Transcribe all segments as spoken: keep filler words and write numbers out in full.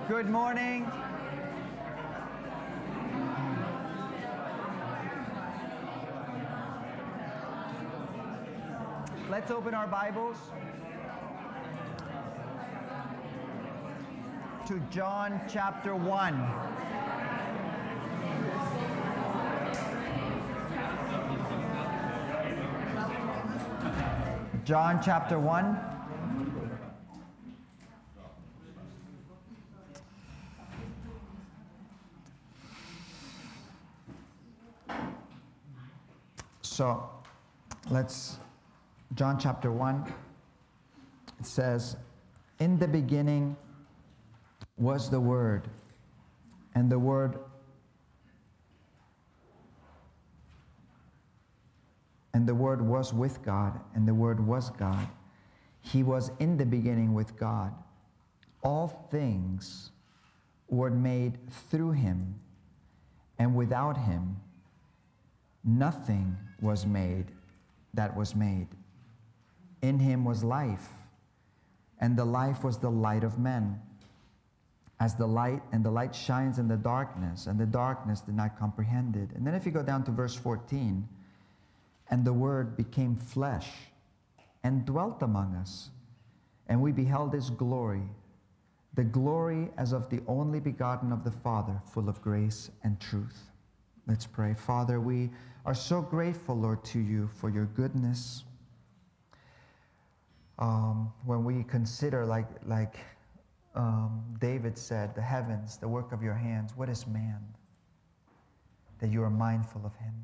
Good morning. Let's open our Bibles to John chapter one. John chapter one. So, let's, John chapter one, it says, "In the beginning was the Word, and the Word, and the Word was with God, and the Word was God. He was in the beginning with God. All things were made through Him, and without Him nothing was made that was made. In Him was life, and the life was the light of men. As the light, and the light shines in the darkness, and the darkness did not comprehend it." And then if you go down to verse fourteen, "And the Word became flesh and dwelt among us, and we beheld His glory, the glory as of the only begotten of the Father, full of grace and truth." Let's pray. Father, we are so grateful, Lord, to You for Your goodness. Um, when we consider, like, like um, David said, the heavens, the work of Your hands, what is man that You are mindful of him?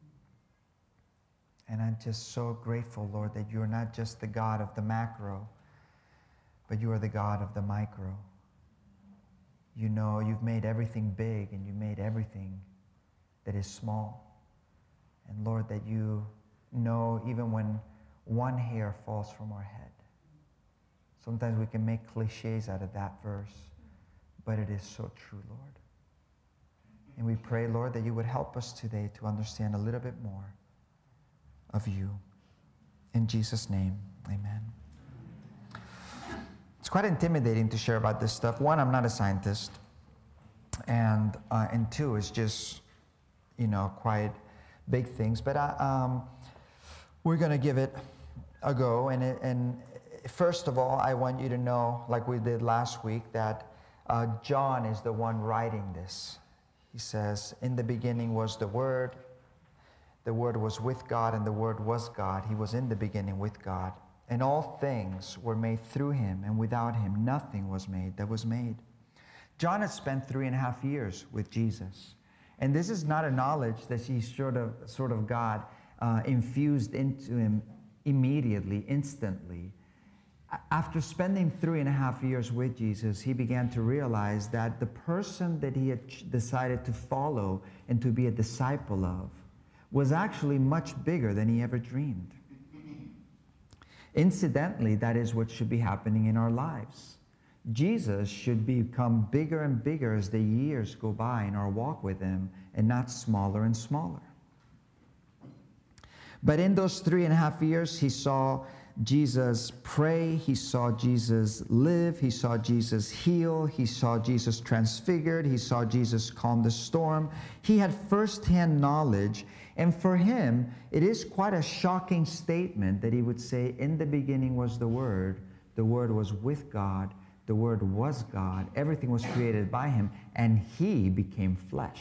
And I'm just so grateful, Lord, that You're not just the God of the macro, but You are the God of the micro. You know, You've made everything big, and You made everything that is small. And Lord, that You know even when one hair falls from our head. Sometimes we can make cliches out of that verse, but it is so true, Lord. And we pray, Lord, that You would help us today to understand a little bit more of You. In Jesus' name, amen. It's quite intimidating to share about this stuff. One, I'm not a scientist. And, uh, and two, it's just, you know, quite big things. But I, um, we're going to give it a go. And, it, and first of all, I want you to know, like we did last week, that uh, John is the one writing this. He says, "In the beginning was the Word. The Word was with God, and the Word was God. He was in the beginning with God. And all things were made through Him, and without Him nothing was made that was made." John has spent three and a half years with Jesus. And this is not a knowledge that he sort of, sort of God uh, infused into him immediately, instantly. After spending three and a half years with Jesus, he began to realize that the person that he had ch- decided to follow and to be a disciple of was actually much bigger than he ever dreamed. Incidentally, that is what should be happening in our lives. Jesus should become bigger and bigger as the years go by in our walk with Him, and not smaller and smaller. But in those three and a half years, he saw Jesus pray, he saw Jesus live, he saw Jesus heal, he saw Jesus transfigured, he saw Jesus calm the storm. He had firsthand knowledge, and for him, it is quite a shocking statement that he would say, "In the beginning was the Word, the Word was with God, the Word was God, everything was created by Him, and He became flesh."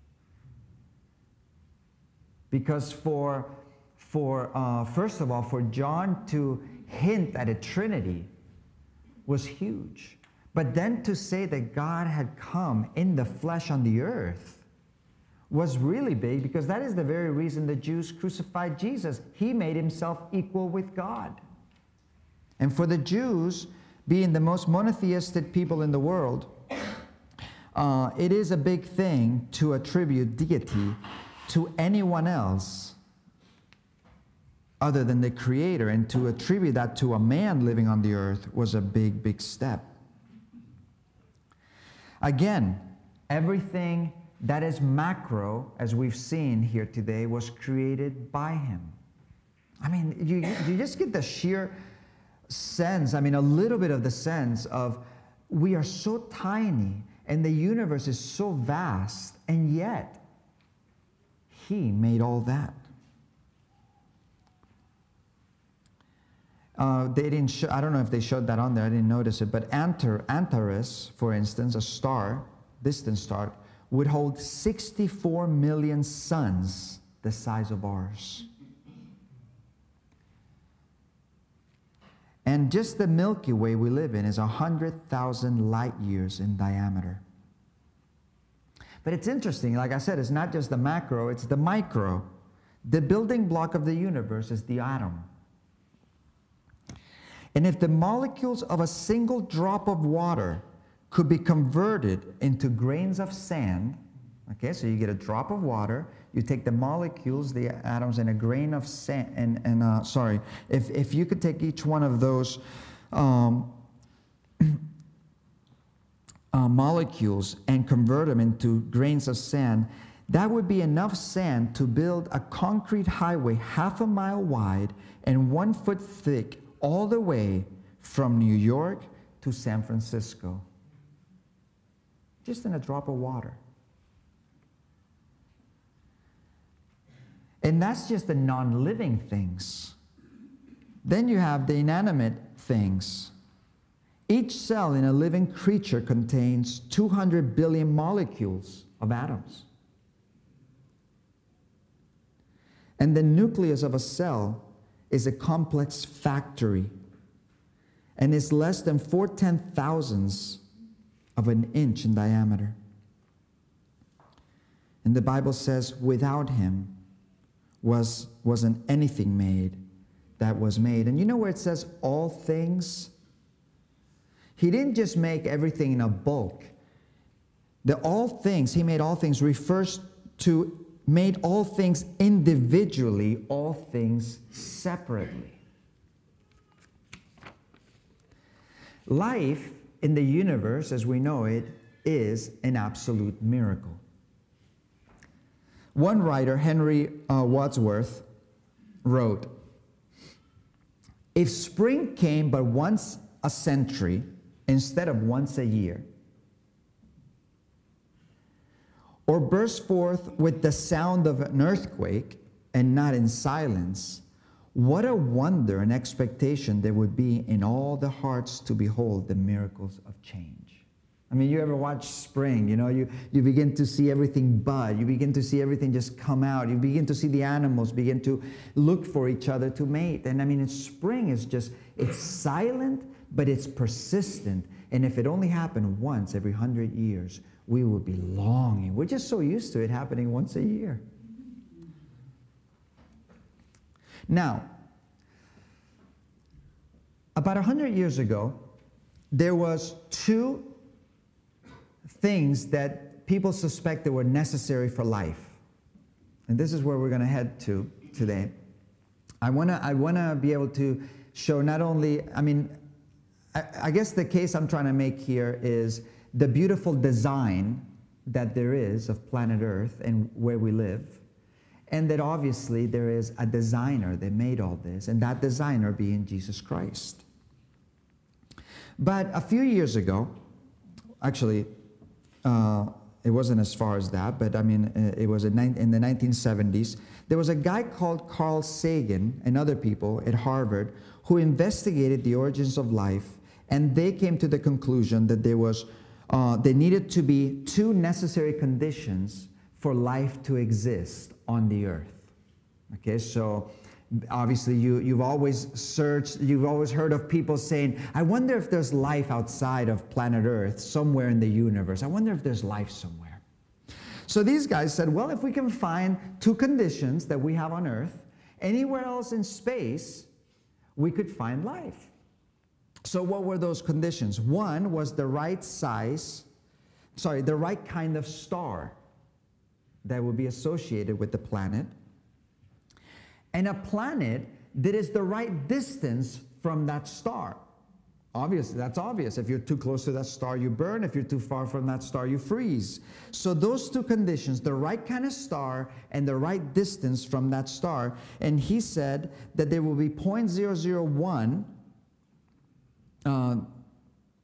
Because for, for uh, first of all, for John to hint at a Trinity was huge. But then to say that God had come in the flesh on the earth was really big, because that is the very reason the Jews crucified Jesus. He made Himself equal with God. And for the Jews, being the most monotheistic people in the world, uh, it is a big thing to attribute deity to anyone else other than the Creator, and to attribute that to a man living on the earth was a big, big step. Again, everything that is macro, as we've seen here today, was created by Him. I mean, you, you just get the sheer sense, I mean, a little bit of the sense of we are so tiny, and the universe is so vast, and yet He made all that. Uh, they didn't show, I don't know if they showed that on there, I didn't notice it, but Antar, Antares, for instance, a star, distant star, would hold sixty-four million suns the size of ours. And just the Milky Way we live in is one hundred thousand light years in diameter. But it's interesting, like I said, it's not just the macro, it's the micro. The building block of the universe is the atom. And if the molecules of a single drop of water could be converted into grains of sand, okay, so you get a drop of water, you take the molecules, the atoms, and a grain of sand, and, and uh, sorry, if, if you could take each one of those um, uh, molecules and convert them into grains of sand, that would be enough sand to build a concrete highway half a mile wide and one foot thick all the way from New York to San Francisco. Just in a drop of water. And that's just the non-living things. Then you have the inanimate things. Each cell in a living creature contains two hundred billion molecules of atoms. And the nucleus of a cell is a complex factory and is less than four ten thousandths of an inch in diameter. And the Bible says, without Him was, wasn't anything made that was made. And you know where it says all things? He didn't just make everything in a bulk. The all things, He made all things, refers to made all things individually, all things separately. Life in the universe, as we know it, is an absolute miracle. One writer, Henry uh, Wadsworth, wrote, "If spring came but once a century instead of once a year, or burst forth with the sound of an earthquake and not in silence, what a wonder and expectation there would be in all the hearts to behold the miracles of change." I mean, you ever watch spring, you know, you, you begin to see everything bud, you begin to see everything just come out, you begin to see the animals begin to look for each other to mate. And I mean, it's spring is just, it's silent, but it's persistent. And if it only happened once every hundred years, we would be longing. We're just so used to it happening once a year. Now, about a hundred years ago, there was two things that people suspected were necessary for life. And this is where we're going to head to today. I want to I want to be able to show not only, I mean, I, I guess the case I'm trying to make here is the beautiful design that there is of planet Earth and where we live, and that obviously there is a designer that made all this, and that designer being Jesus Christ. But a few years ago, actually, uh, it wasn't as far as that, but I mean, it was in the nineteen seventies, there was a guy called Carl Sagan and other people at Harvard who investigated the origins of life, and they came to the conclusion that there was Uh, there needed to be two necessary conditions for life to exist on the earth. Okay, so obviously you, you've always searched, you've always heard of people saying, I wonder if there's life outside of planet Earth, somewhere in the universe. I wonder if there's life somewhere. So these guys said, well, if we can find two conditions that we have on Earth, anywhere else in space, we could find life. So what were those conditions? One was the right size, sorry, the right kind of star that would be associated with the planet, and a planet that is the right distance from that star. Obviously, that's obvious. If you're too close to that star, you burn. If you're too far from that star, you freeze. So those two conditions, the right kind of star and the right distance from that star, and he said that there will be zero point zero zero one Uh,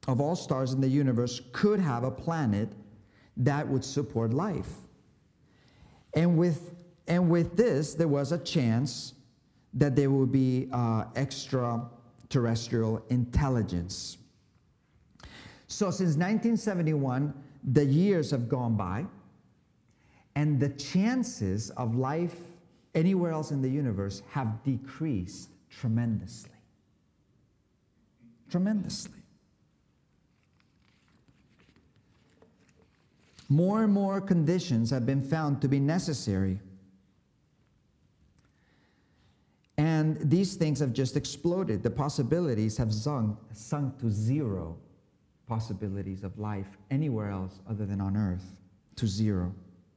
of all stars in the universe could have a planet that would support life. And with, and with this, there was a chance that there would be uh, extraterrestrial intelligence. So since nineteen seventy-one, the years have gone by, and the chances of life anywhere else in the universe have decreased tremendously. Tremendously. More and more conditions have been found to be necessary. And these things have just exploded. The possibilities have sunk, sunk to zero possibilities of life anywhere else other than on Earth, to zero.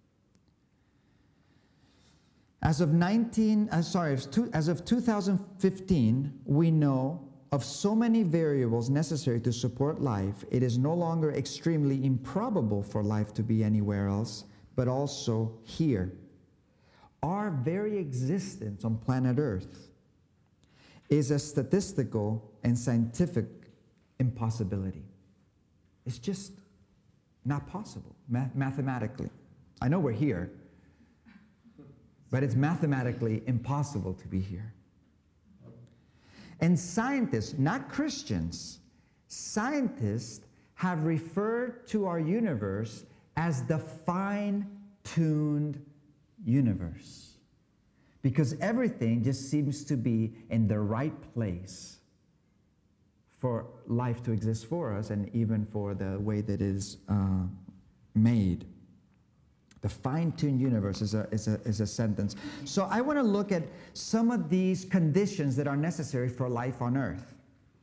As of nineteen, uh, sorry, as of two thousand fifteen, we know of so many variables necessary to support life, it is no longer extremely improbable for life to be anywhere else, but also here. Our very existence on planet Earth is a statistical and scientific impossibility. It's just not possible, math- mathematically. I know we're here, but it's mathematically impossible to be here. And scientists, not Christians, scientists have referred to our universe as the fine-tuned universe, because everything just seems to be in the right place for life to exist for us, and even for the way that it is uh, made. The fine-tuned universe is a, is, a, is a sentence. So I want to look at some of these conditions that are necessary for life on Earth.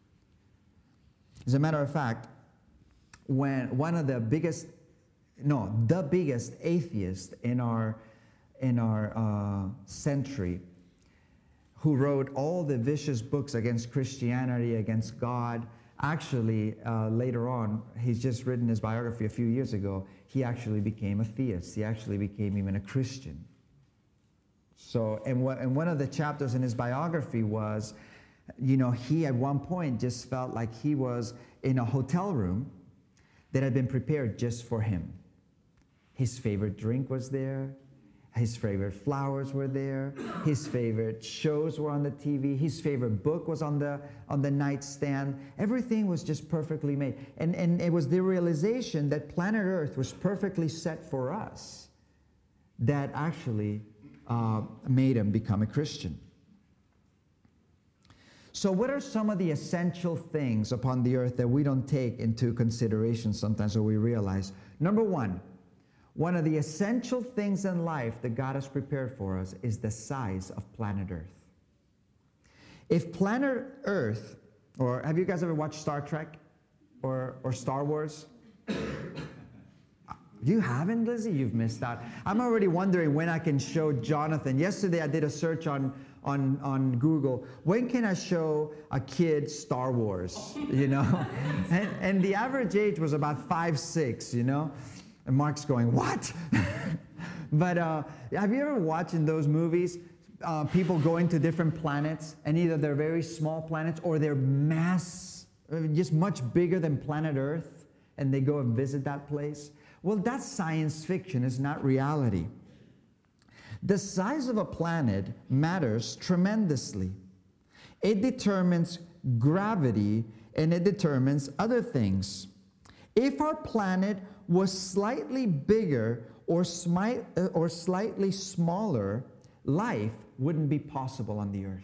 As a matter of fact, when one of the biggest, no, the biggest atheist in our, in our uh, century, who wrote all the vicious books against Christianity, against God, actually, uh, later on, he's just written his biography a few years ago, he actually became a theist. He actually became even a Christian. So, and, what, and one of the chapters in his biography was, you know, he at one point just felt like he was in a hotel room that had been prepared just for him. His favorite drink was there. His favorite flowers were there. His favorite shows were on the T V. His favorite book was on the on the nightstand. Everything was just perfectly made. And, and it was the realization that planet Earth was perfectly set for us that actually uh, made him become a Christian. So what are some of the essential things upon the earth that we don't take into consideration sometimes, or we realize? Number one, one of the essential things in life that God has prepared for us is the size of planet Earth. If planet Earth, or have you guys ever watched Star Trek or, or Star Wars? You haven't, Lizzie? You've missed out. I'm already wondering when I can show Jonathan. Yesterday I did a search on, on, on Google. When can I show a kid Star Wars? You know? and, and the average age was about five, six, you know? And Mark's going, what? But uh, have you ever watched in those movies uh, people going to different planets, and either they're very small planets or they're mass, just much bigger than planet Earth, and they go and visit that place? Well, that's science fiction. It's not reality. The size of a planet matters tremendously. It determines gravity, and it determines other things. If our planet was slightly bigger or, smi- uh, or slightly smaller, life wouldn't be possible on the earth.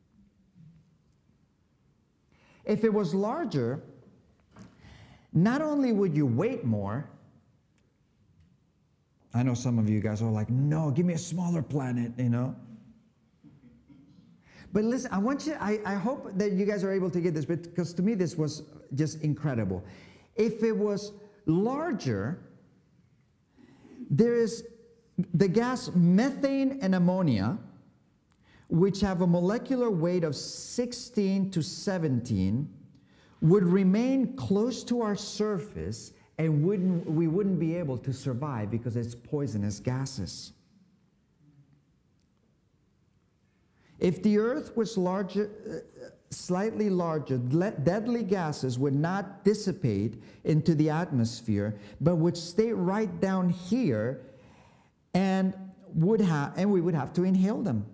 If it was larger, not only would you weight more, I know some of you guys are like, no, give me a smaller planet, you know. But listen, I want you, I, I hope that you guys are able to get this, because to me this was just incredible. If it was larger, there is the gas methane and ammonia, which have a molecular weight of sixteen to seventeen, would remain close to our surface, and wouldn't, we wouldn't be able to survive because it's poisonous gases. If the Earth was larger, slightly larger, deadly gases would not dissipate into the atmosphere, but would stay right down here, and would have, and we would have to inhale them.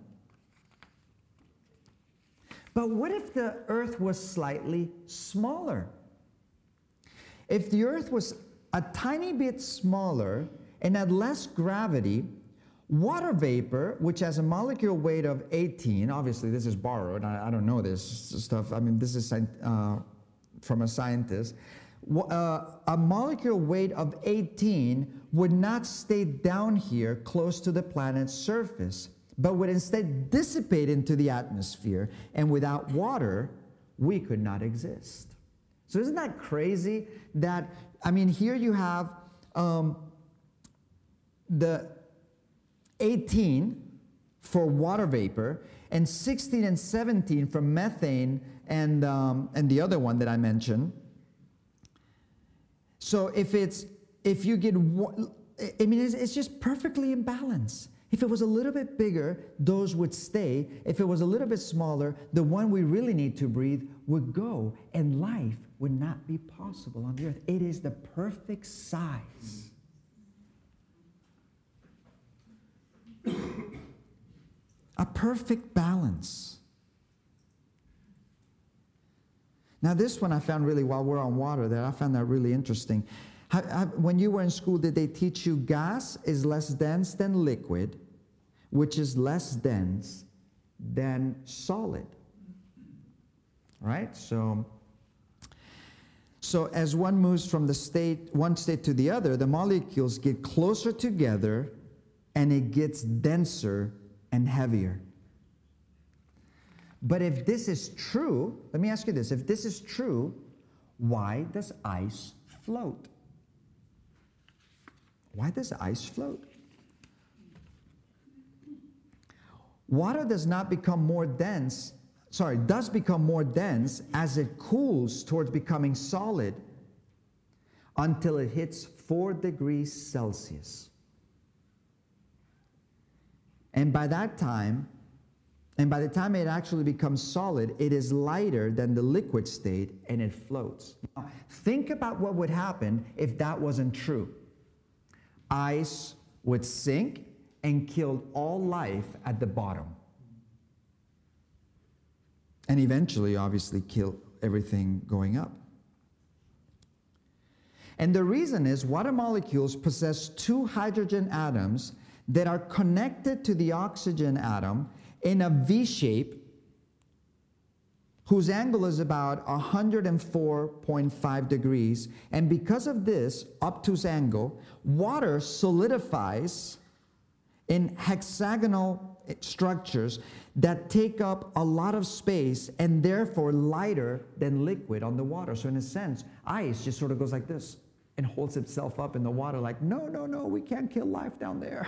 But what if the Earth was slightly smaller? If the Earth was a tiny bit smaller and had less gravity, water vapor, which has a molecular weight of eighteen, obviously this is borrowed, I, I don't know this stuff, I mean this is uh, from a scientist, uh, a molecular weight of eighteen would not stay down here close to the planet's surface, but would instead dissipate into the atmosphere, and without water, we could not exist. So isn't that crazy that, I mean, here you have um, the eighteen for water vapor, and sixteen and seventeen for methane and, um, and the other one that I mentioned. So if it's, if you get, I mean, it's, it's just perfectly in balance. If it was a little bit bigger, those would stay. If it was a little bit smaller, the one we really need to breathe would go, and life would not be possible on the earth. It is the perfect size. A perfect balance. Now this one I found really, while we're on water there, I found that really interesting. How, how, when you were in school, did they teach you gas is less dense than liquid, which is less dense than solid? Right? So, so as one moves from the state, one state to the other, the molecules get closer together and it gets denser and heavier. But if this is true, let me ask you this. If this is true, why does ice float? Why does ice float? Water does not become more dense, sorry, does become more dense as it cools towards becoming solid until it hits four degrees Celsius. And by that time, and by the time it actually becomes solid, it is lighter than the liquid state and it floats. Now, think about what would happen if that wasn't true. Ice would sink and kill all life at the bottom. And eventually, obviously, kill everything going up. And the reason is water molecules possess two hydrogen atoms that are connected to the oxygen atom in a V shape whose angle is about one hundred four point five degrees. And because of this obtuse angle, water solidifies in hexagonal structures that take up a lot of space and therefore lighter than liquid on the water. So in a sense, ice just sort of goes like this and holds itself up in the water like, no, no, no, we can't kill life down there.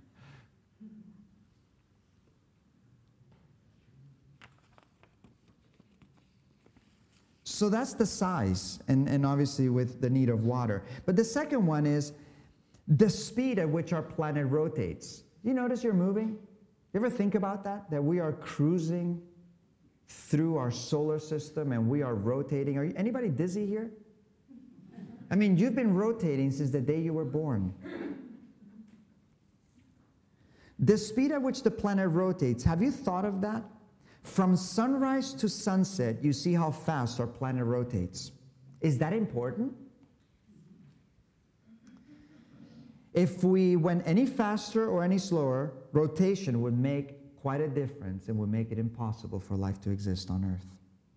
So that's the size, and, and obviously with the need of water. But the second one is the speed at which our planet rotates. You notice you're moving? You ever think about that? That we are cruising through our solar system and we are rotating. Are you, anybody dizzy here? I mean, you've been rotating since the day you were born. The speed at which the planet rotates, have you thought of that? From sunrise to sunset, you see how fast our planet rotates. Is that important? If we went any faster or any slower, rotation would make quite a difference and would make it impossible for life to exist on Earth.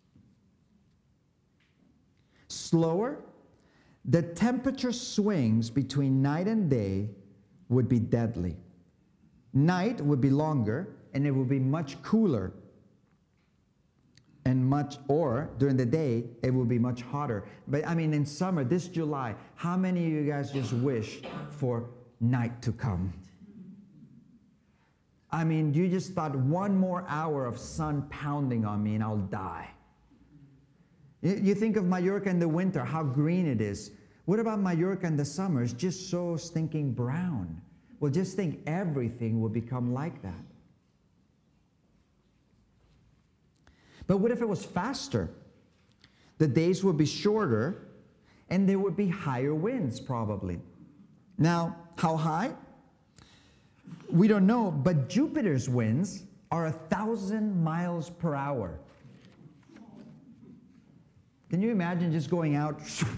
Slower, the temperature swings between night and day would be deadly. Night would be longer and it would be much cooler. And much, or during the day, it will be much hotter. But I mean, in summer, this July, how many of you guys just wish for night to come? I mean, you just thought one more hour of sun pounding on me and I'll die. You, you think of Mallorca in the winter, how green it is. What about Mallorca in the summer? It's just so stinking brown. Well, just think everything will become like that. But what if it was faster? The days would be shorter, and there would be higher winds, probably. Now, how high? We don't know, but Jupiter's winds are a thousand miles per hour. Can you imagine just going out?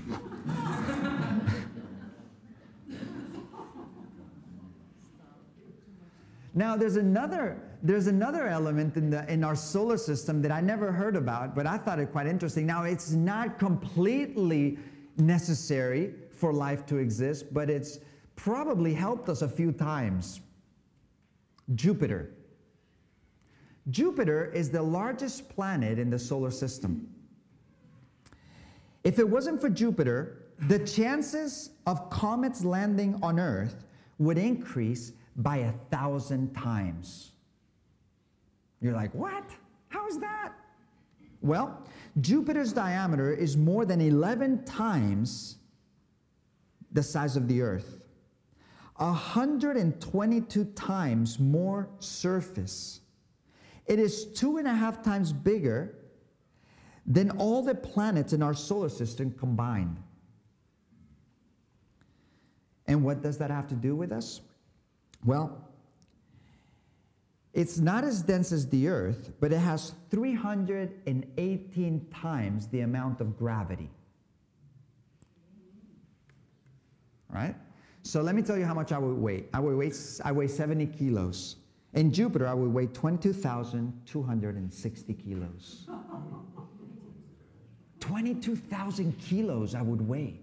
Now, there's another, there's another element in, the, in our solar system that I never heard about, but I thought it quite interesting. Now, it's not completely necessary for life to exist, but it's probably helped us a few times. Jupiter. Jupiter is the largest planet in the solar system. If it wasn't for Jupiter, the chances of comets landing on Earth would increase by a thousand times. You're like, what? How is that? Well, Jupiter's diameter is more than eleven times the size of the Earth. one hundred twenty-two times more surface. It is two and a half times bigger than all the planets in our solar system combined. And what does that have to do with us? Well, it's not as dense as the Earth, but it has three hundred eighteen times the amount of gravity. Right? So let me tell you how much I would weigh. I would weigh, I weigh seventy kilos. In Jupiter, I would weigh twenty-two thousand two hundred sixty kilos. twenty-two thousand kilos I would weigh.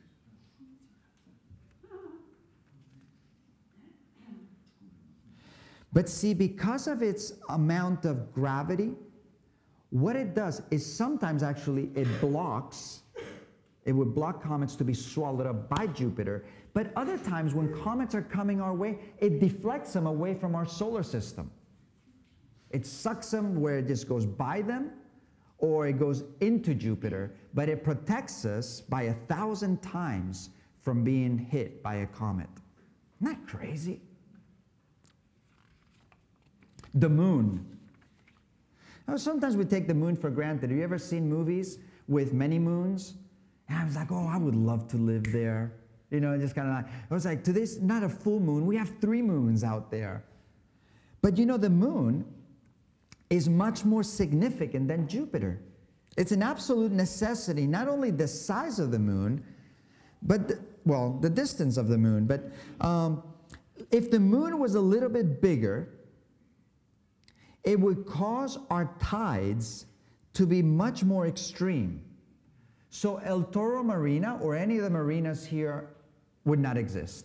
But see, because of its amount of gravity, what it does is sometimes actually it blocks, it would block comets to be swallowed up by Jupiter, but other times when comets are coming our way, it deflects them away from our solar system. It sucks them where it just goes by them, or it goes into Jupiter, but it protects us by a thousand times from being hit by a comet. Isn't that crazy? The moon. Now, sometimes we take the moon for granted. Have you ever seen movies with many moons? And I was like, oh, I would love to live there. You know, just kind of like, I was like, today's not a full moon. We have three moons out there. But you know, the moon is much more significant than Jupiter. It's an absolute necessity, not only the size of the moon, but, the, well, the distance of the moon. But um, if the moon was a little bit bigger, it would cause our tides to be much more extreme. So El Toro Marina or any of the marinas here would not exist.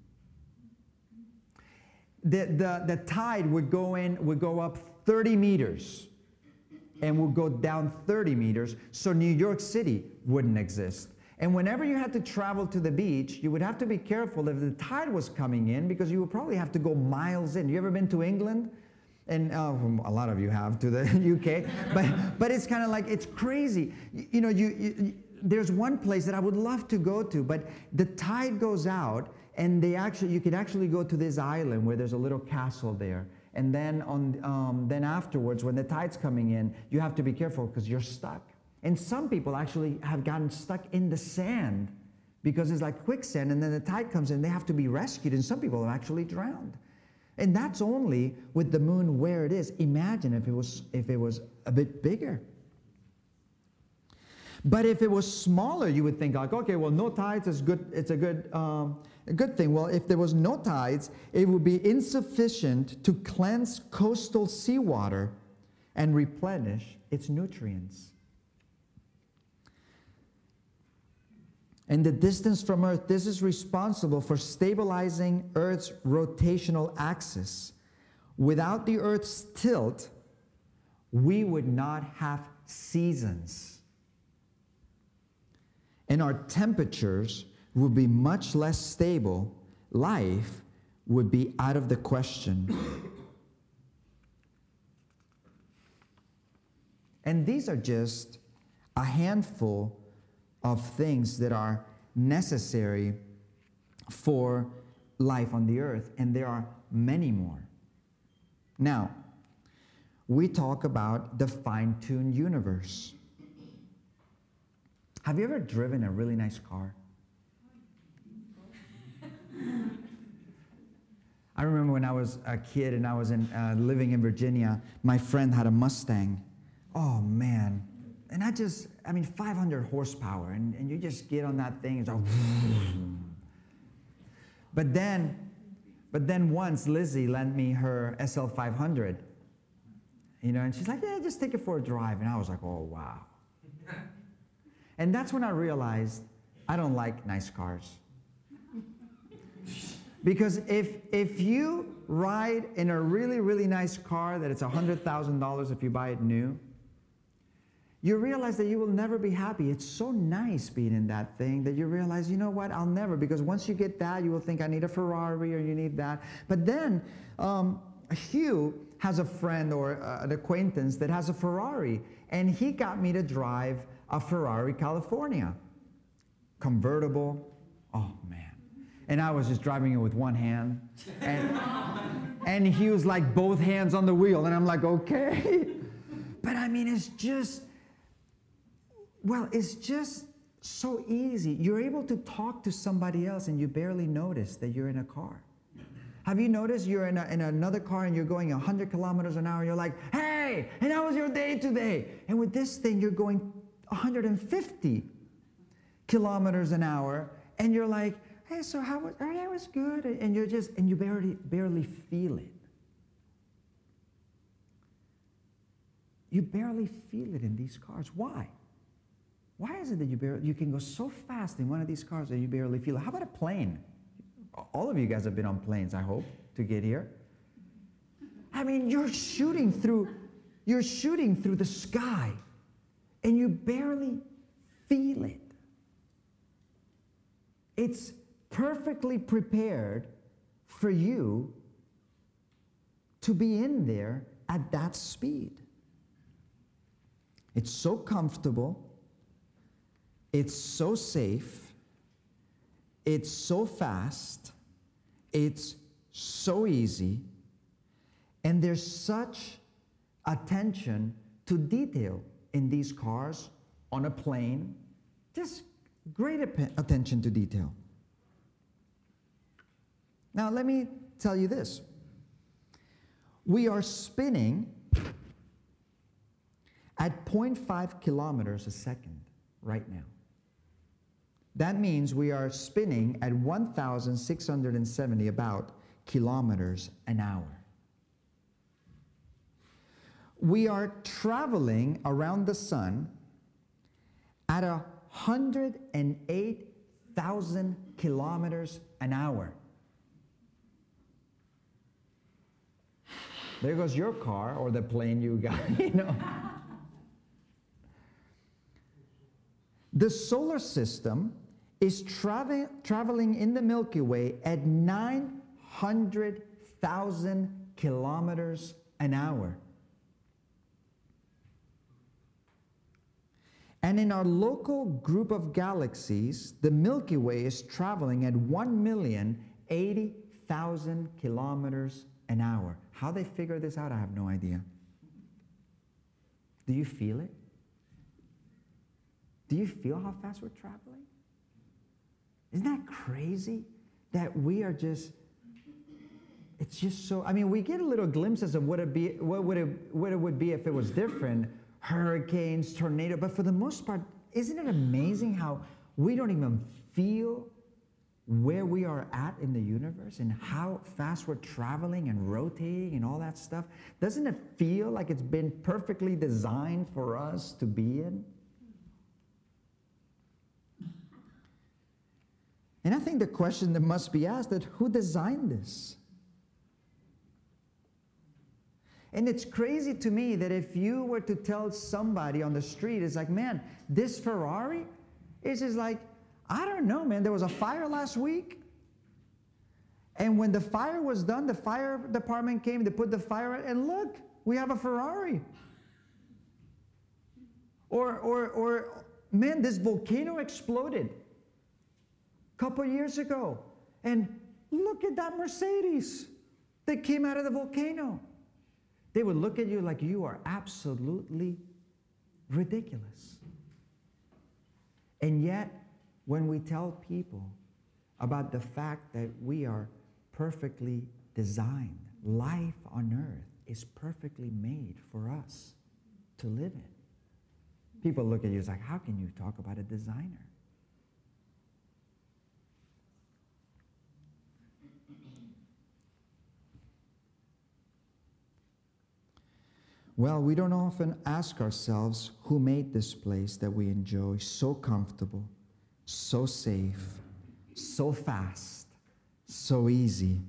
The, the, the tide would go in, would go up thirty meters and would go down thirty meters, so New York City wouldn't exist. And whenever you had to travel to the beach, you would have to be careful if the tide was coming in, because you would probably have to go miles in. You ever been to England? And uh, a lot of you have, to the U K, but but it's kind of like, it's crazy. You, you know, you, you there's one place that I would love to go to, but the tide goes out, and they actually you could actually go to this island where there's a little castle there, and then on um, then afterwards, when the tide's coming in, you have to be careful because you're stuck. And some people actually have gotten stuck in the sand because it's like quicksand, and then the tide comes in, they have to be rescued, and some people have actually drowned. And that's only with the moon where it is. Imagine if it was if it was a bit bigger. But if it was smaller, you would think like, okay, well, no tides is good. It's a good um, a good thing. Well, if there was no tides, it would be insufficient to cleanse coastal seawater and replenish its nutrients. And the distance from Earth, this is responsible for stabilizing Earth's rotational axis. Without the Earth's tilt, we would not have seasons. And our temperatures would be much less stable. Life would be out of the question. And these are just a handful of things that are necessary for life on the earth, and there are many more. Now, we talk about the fine-tuned universe. Have you ever driven a really nice car? I remember when I was a kid and I was in, uh, living in Virginia, my friend had a Mustang. Oh, man. And I just, I mean, five hundred horsepower, and, and you just get on that thing, it's like, but then, but then once Lizzie lent me her S L five hundred, you know, and she's like, yeah, just take it for a drive. And I was like, oh, wow. And that's when I realized I don't like nice cars. Because if, if you ride in a really, really nice car that it's one hundred thousand dollars if you buy it new, you realize that you will never be happy. It's so nice being in that thing that you realize, you know what, I'll never, because once you get that, you will think I need a Ferrari or you need that. But then um, Hugh has a friend or uh, an acquaintance that has a Ferrari, and he got me to drive a Ferrari California. Convertible. Oh, man. And I was just driving it with one hand. And, and he was like both hands on the wheel. And I'm like, okay. But I mean, it's just, well, it's just so easy. You're able to talk to somebody else and you barely notice that you're in a car. Have you noticed you're in, a, in another car and you're going one hundred kilometers an hour? You're like, hey, and how was your day today? And with this thing, you're going one hundred fifty kilometers an hour. And you're like, hey, so how was, oh, yeah, it was good. And you're just, and you barely, barely feel it. You barely feel it in these cars. Why? Why is it that you barely, you can go so fast in one of these cars that you barely feel it? How about a plane? All of you guys have been on planes, I hope, to get here. I mean, you're shooting through, you're shooting through the sky, and you barely feel it. It's perfectly prepared for you to be in there at that speed. It's so comfortable. It's so safe. It's so fast. It's so easy. And there's such attention to detail in these cars, on a plane. Just great attention to detail. Now, let me tell you this. We are spinning at zero point five kilometers a second right now. That means we are spinning at one thousand six hundred seventy about kilometers an hour. We are traveling around the sun at one hundred eight thousand kilometers an hour. There goes your car or the plane you got, you know. The solar system is travel, traveling in the Milky Way at nine hundred thousand kilometers an hour. And in our local group of galaxies, the Milky Way is traveling at one million eighty thousand kilometers an hour. How they figure this out, I have no idea. Do you feel it? Do you feel how fast we're traveling? Isn't that crazy that we are just, it's just so, I mean, we get a little glimpses of what, it be, what, would it, what it would be if it was different. Hurricanes, tornadoes, but for the most part, isn't it amazing how we don't even feel where we are at in the universe and how fast we're traveling and rotating and all that stuff? Doesn't it feel like it's been perfectly designed for us to be in? And I think the question that must be asked is, who designed this? And it's crazy to me that if you were to tell somebody on the street, it's like, man, this Ferrari is just like, I don't know, man. There was a fire last week. And when the fire was done, the fire department came, they put the fire out, and look, we have a Ferrari. Or, or, or, man, this volcano exploded a couple years ago. And look at that Mercedes that came out of the volcano. They would look at you like you are absolutely ridiculous. And yet, when we tell people about the fact that we are perfectly designed, life on earth is perfectly made for us to live in. People look at you as like, how can you talk about a designer? Well, we don't often ask ourselves who made this place that we enjoy so comfortable, so safe, so fast, so easy,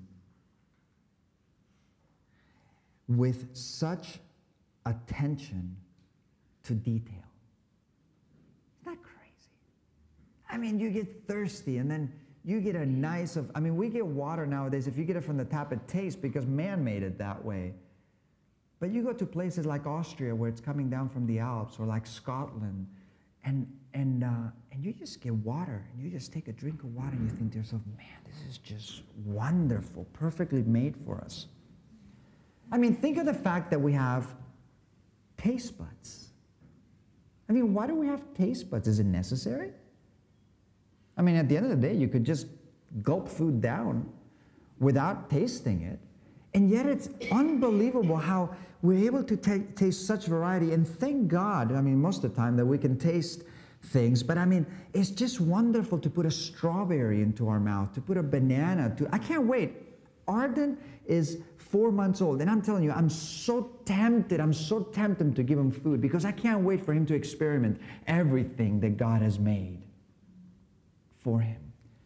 with such attention to detail. Isn't that crazy? I mean, you get thirsty and then you get a nice of, I mean, we get water nowadays. If you get it from the tap, it tastes because man made it that way. But you go to places like Austria where it's coming down from the Alps, or like Scotland, and and uh, and you just get water, and you just take a drink of water, and you think to yourself, man, this is just wonderful, perfectly made for us. I mean, think of the fact that we have taste buds. I mean, why do we have taste buds? Is it necessary? I mean, at the end of the day, you could just gulp food down without tasting it. And yet it's unbelievable how we're able to t- taste such variety. And thank God, I mean, most of the time that we can taste things. But I mean, it's just wonderful to put a strawberry into our mouth, to put a banana. To I can't wait. Arden is four months old. And I'm telling you, I'm so tempted. I'm so tempted to give him food because I can't wait for him to experiment everything that God has made for him.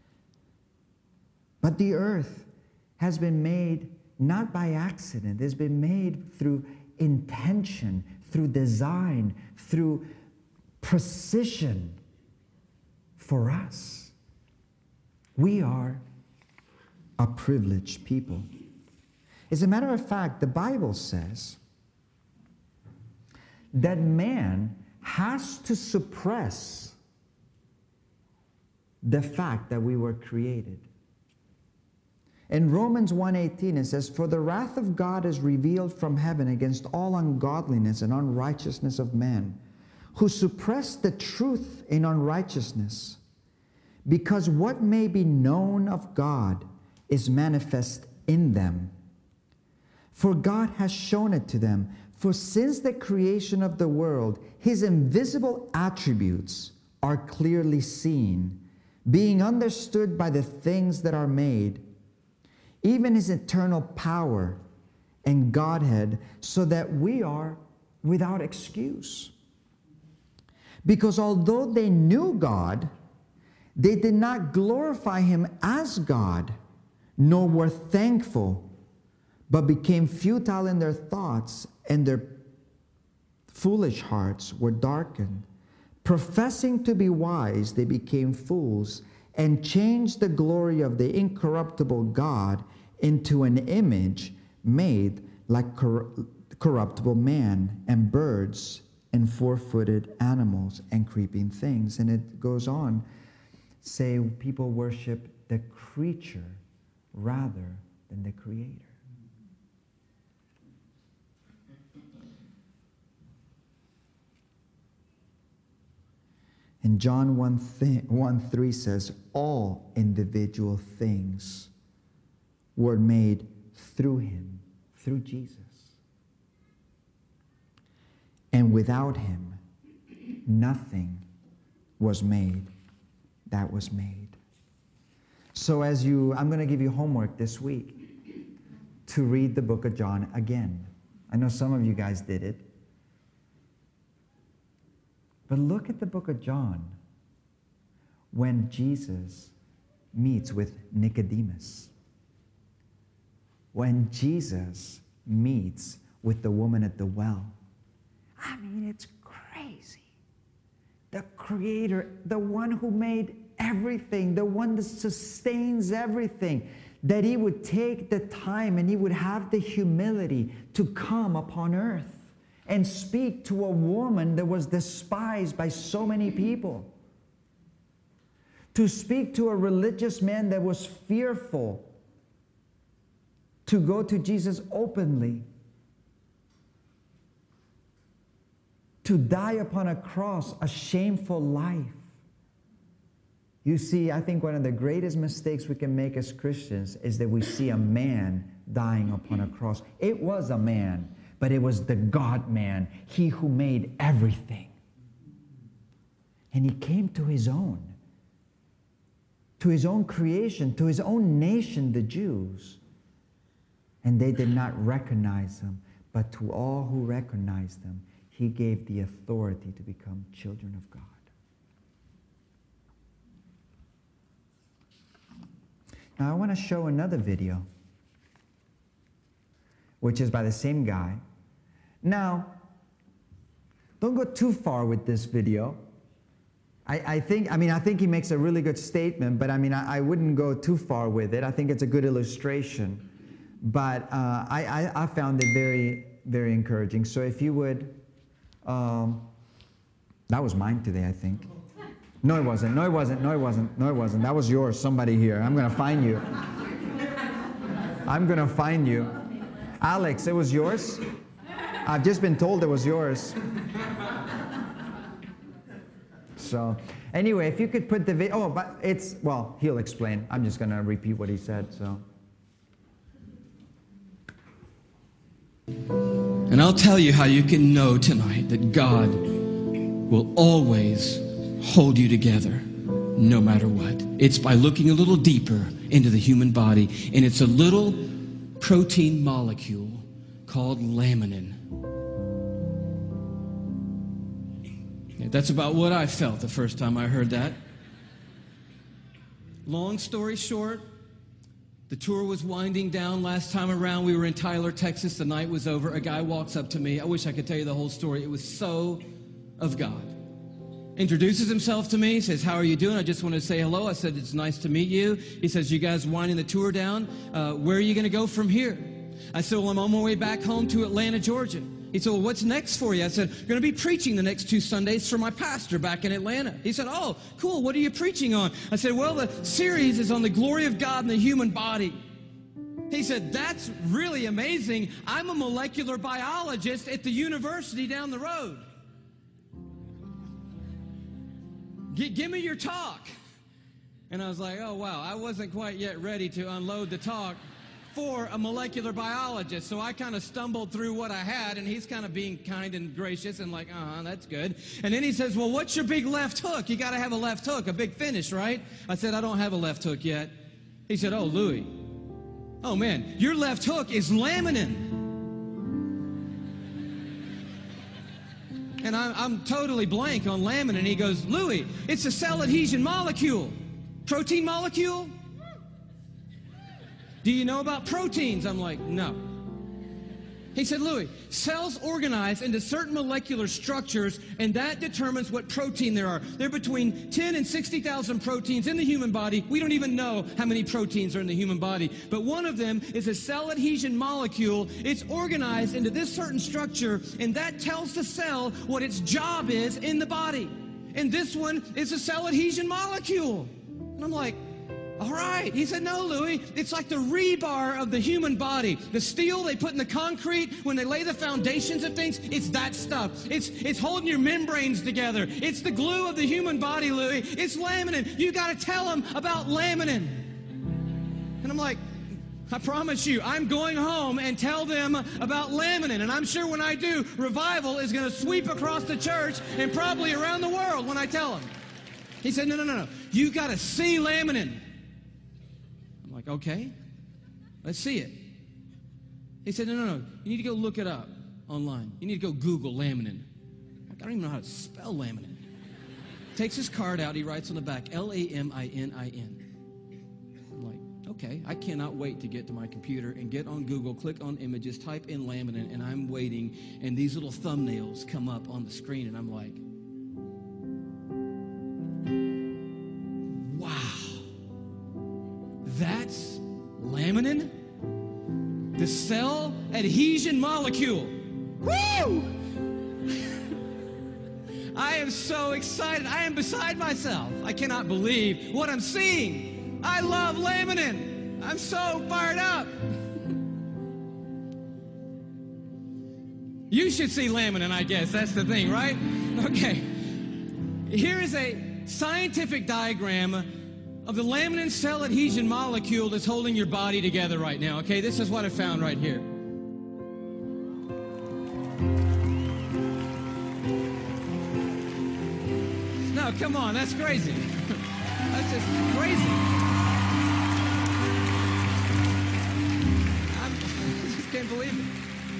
But the earth has been made not by accident. It's been made through intention, through design, through precision for us. We are a privileged people. As a matter of fact, the Bible says that man has to suppress the fact that we were created. In Romans one eighteen, it says, "For the wrath of God is revealed from heaven against all ungodliness and unrighteousness of men, who suppress the truth in unrighteousness, because what may be known of God is manifest in them. For God has shown it to them. For since the creation of the world, his invisible attributes are clearly seen, being understood by the things that are made, even his eternal power and Godhead, so that we are without excuse. Because although they knew God, they did not glorify him as God, nor were thankful, but became futile in their thoughts, and their foolish hearts were darkened. Professing to be wise, they became fools, and changed the glory of the incorruptible God into an image made like cor- corruptible man, and birds, and four-footed animals, and creeping things." And it goes on, say people worship the creature rather than the Creator. And John one, th- one three says, all individual things were made through him, through Jesus. And without him, nothing was made that was made. So as you, I'm going to give you homework this week to read the book of John again. I know some of you guys did it. But look at the book of John when Jesus meets with Nicodemus. When Jesus meets with the woman at the well. I mean, it's crazy. The Creator, the one who made everything, the one that sustains everything, that he would take the time and he would have the humility to come upon earth and speak to a woman that was despised by so many people. To speak to a religious man that was fearful to go to Jesus openly. to die upon a cross, a shameful life. You see, I think one of the greatest mistakes we can make as Christians is that we see a man dying upon a cross. It was a man, but it was the God-man, he who made everything. And he came to his own, to his own creation, to his own nation, the Jews. And they did not recognize him, but to all who recognized him, he gave the authority to become children of God. Now I want to show another video, which is by the same guy. Now, don't go too far with this video. I, I think, I mean, I think he makes a really good statement, but I mean, I, I wouldn't go too far with it. I think it's a good illustration. But uh, I, I, I found it very, very encouraging. So if you would, um, that was mine today, I think. No, it wasn't. No, it wasn't. No, it wasn't. No, it wasn't. That was yours. Somebody here. I'm going to find you. I'm going to find you. Alex, it was yours? I've just been told it was yours. So, anyway, if you could put the video. Oh, but it's, well, he'll explain. I'm just going to repeat what he said, so. And I'll tell you how you can know tonight that God will always hold you together no matter what. It's by looking a little deeper into the human body, and it's a little protein molecule called laminin. Yeah, that's about what I felt the first time I heard that. Long story short, the tour was winding down. Last time around, we were in Tyler, Texas. The night was over. A guy walks up to me. I wish I could tell you the whole story. It was so of God. Introduces himself to me, says, how are you doing? I just wanted to say hello. I said, it's nice to meet you. He says, you guys winding the tour down? Uh, where are you going to go from here? I said, well, I'm on my way back home to Atlanta, Georgia. He said, well, what's next for you? I said, I'm going to be preaching the next two Sundays for my pastor back in Atlanta. He said, oh, cool. What are you preaching on? I said, well, the series is on the glory of God in the human body. He said, that's really amazing. I'm a molecular biologist at the university down the road. G- give me your talk. And I was like, oh, wow, I wasn't quite yet ready to unload the talk for a molecular biologist. So I kind of stumbled through what I had, and he's kind of being kind and gracious and like, uh-huh, that's good. And then he says, well, what's your big left hook? You got to have a left hook, a big finish, right? I said, I don't have a left hook yet. He said, oh, Louis, oh, man, your left hook is laminin. And I'm, I'm totally blank on laminin. He goes, Louis, it's a cell adhesion molecule. Protein molecule? Do you know about proteins? I'm like, no. He said, Louis, cells organize into certain molecular structures, and that determines what protein there are. There are between ten and sixty thousand proteins in the human body. We don't even know how many proteins are in the human body. But one of them is a cell adhesion molecule. It's organized into this certain structure, and that tells the cell what its job is in the body. And this one is a cell adhesion molecule. And I'm like, all right. He said, no, Louis, it's like the rebar of the human body. The steel they put in the concrete when they lay the foundations of things, it's that stuff. It's, it's holding your membranes together. It's the glue of the human body, Louis. It's laminin. You got to tell them about laminin. And I'm like, I promise you, I'm going home and tell them about laminin. And I'm sure when I do, revival is going to sweep across the church and probably around the world when I tell them. He said, no, no, no, no. You got to see laminin. I'm like, okay, let's see it. He said, no, no, no, you need to go look it up online. You need to go Google laminin. Like, I don't even know how to spell laminin. Takes his card out, he writes on the back, L A M I N I N. I'm like, okay, I cannot wait to get to my computer and get on Google, click on images, type in laminin, and I'm waiting, and these little thumbnails come up on the screen, and I'm like, that's laminin, the cell adhesion molecule. Woo! I am so excited. I am beside myself. I cannot believe what I'm seeing. I love laminin. I'm so fired up. You should see laminin, I guess. That's the thing, right? Okay. Here is a scientific diagram of the laminin cell adhesion molecule that's holding your body together right now. Okay, this is what I found right here. No, come on, that's crazy. That's just crazy. I'm, I just can't believe it.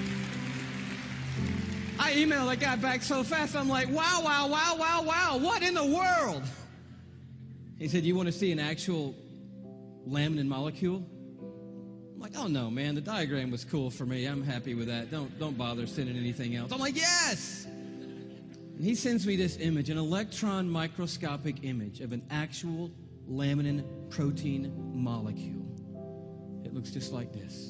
I emailed that guy back so fast, I'm like, wow, wow, wow, wow, wow, what in the world? He said, you want to see an actual laminin molecule? I'm like, oh no, man, the diagram was cool for me. I'm happy with that. Don't, don't bother sending anything else. I'm like, yes! And he sends me this image, an electron microscopic image of an actual laminin protein molecule. It looks just like this.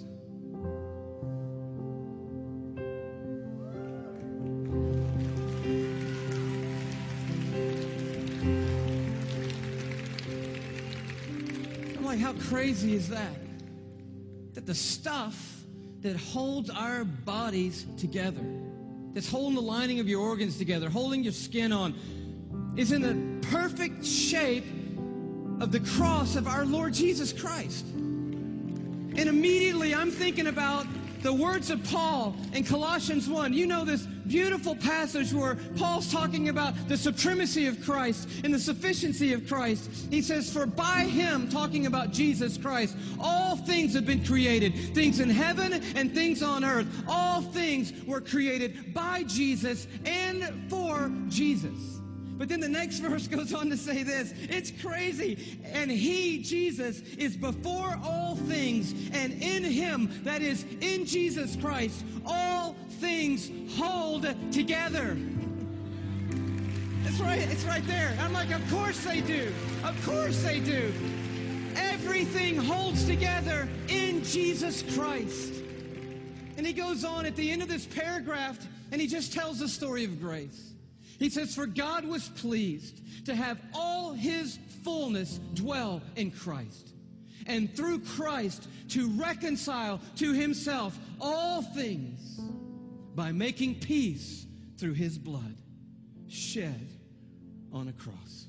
I'm like, how crazy is that? That the stuff that holds our bodies together, that's holding the lining of your organs together, holding your skin on, is in the perfect shape of the cross of our Lord Jesus Christ. And immediately I'm thinking about the words of Paul in Colossians one. You know this beautiful passage where Paul's talking about the supremacy of Christ and the sufficiency of Christ. He says, for by him, talking about Jesus Christ, all things have been created, things in heaven and things on earth. All things were created by Jesus and for Jesus. But then the next verse goes on to say this. It's crazy. And he, Jesus, is before all things, and in him, that is, in Jesus Christ, all things hold together. It's right, it's right there. I'm like, of course they do. Of course they do. Everything holds together in Jesus Christ. And he goes on at the end of this paragraph, and he just tells the story of grace. He says, for God was pleased to have all his fullness dwell in Christ, and through Christ to reconcile to himself all things by making peace through his blood shed on a cross.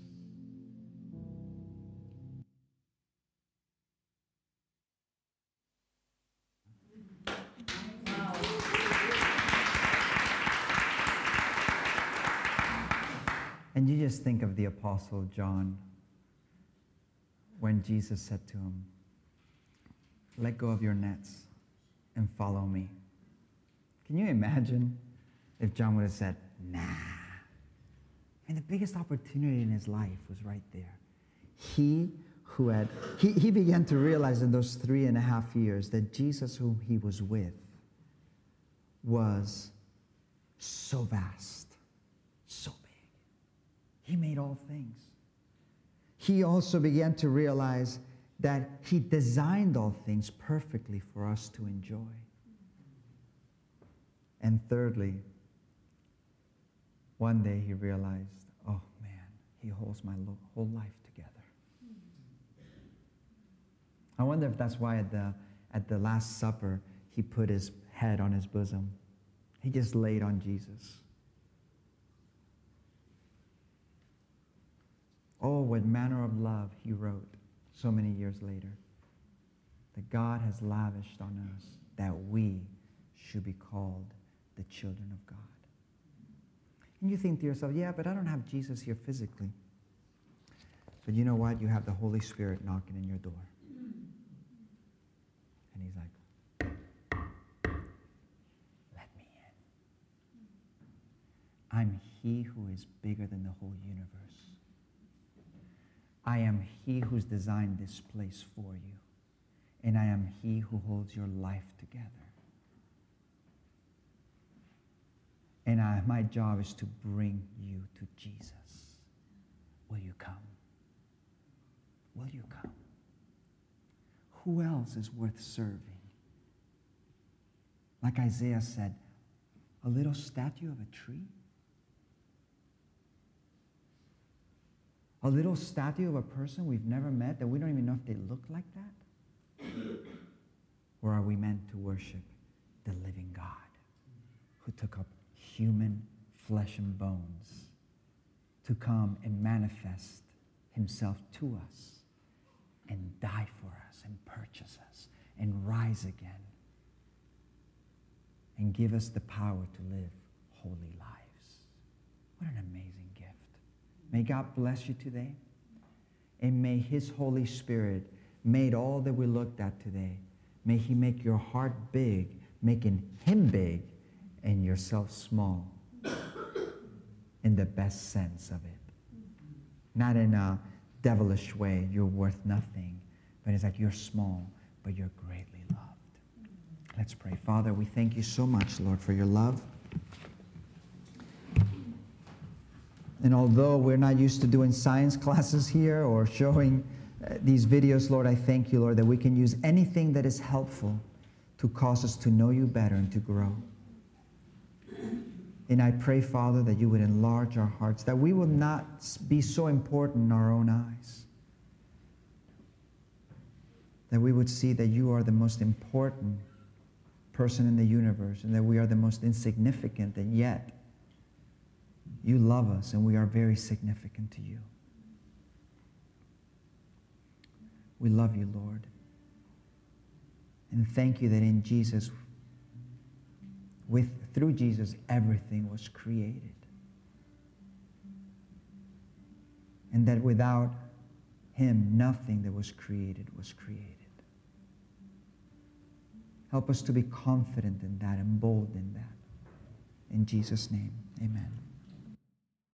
And you just think of the Apostle John when Jesus said to him, let go of your nets and follow me. Can you imagine if John would have said, nah? And the biggest opportunity in his life was right there. He who had, he, he began to realize in those three and a half years that Jesus whom he was with was so vast, so big. He made all things. He also began to realize that he designed all things perfectly for us to enjoy. And thirdly, one day he realized, oh man, he holds my lo- whole life together. I wonder if that's why at the, at the Last Supper, he put his head on his bosom. He just laid on Jesus. Oh, what manner of love, he wrote so many years later, that God has lavished on us that we should be called the children of God. And you think to yourself, yeah, but I don't have Jesus here physically. But you know what? You have the Holy Spirit knocking in your door. And he's like, let me in. I'm he who is bigger than the whole universe. I am he who's designed this place for you. And I am he who holds your life together. And I, my job is to bring you to Jesus. Will you come? Will you come? Who else is worth serving? Like Isaiah said, a little statue of a tree? A little statue of a person we've never met that we don't even know if they look like that? Or are we meant to worship the living God who took up human flesh and bones to come and manifest himself to us and die for us and purchase us and rise again and give us the power to live holy lives. What an amazing gift. May God bless you today, and may his Holy Spirit make all that we looked at today, may he make your heart big, making him big and yourself small in the best sense of it. Not in a devilish way, you're worth nothing, but it's like you're small, but you're greatly loved. Let's pray. Father, we thank you so much, Lord, for your love. And although we're not used to doing science classes here or showing uh, these videos, Lord, I thank you, Lord, that we can use anything that is helpful to cause us to know you better and to grow. And I pray, Father, that you would enlarge our hearts, that we will not be so important in our own eyes, that we would see that you are the most important person in the universe and that we are the most insignificant, and yet you love us and we are very significant to you. We love you, Lord. And thank you that in Jesus, with through Jesus, everything was created. And that without him, nothing that was created was created. Help us to be confident in that and bold in that. In Jesus' name, amen.